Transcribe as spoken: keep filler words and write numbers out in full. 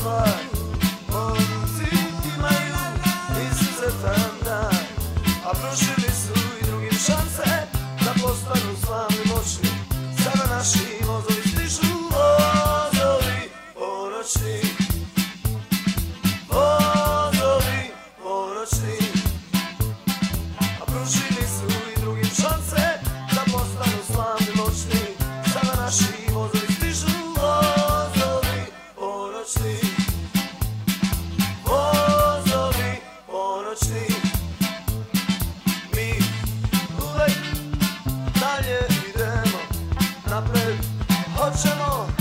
stvar. Momci imaju izuzetan dan, a pružili su i drugim šanse da postanu slavni, moćni. Sada naši vozovi stižu, vozovi poročni, vozovi poročni, a pružili su i drugim šanse da postanu slavni, moćni. Sada naši vozovi stižu, vozovi poročni, vozovi poročni. Mi uvek dalje idemo napred, hoćemo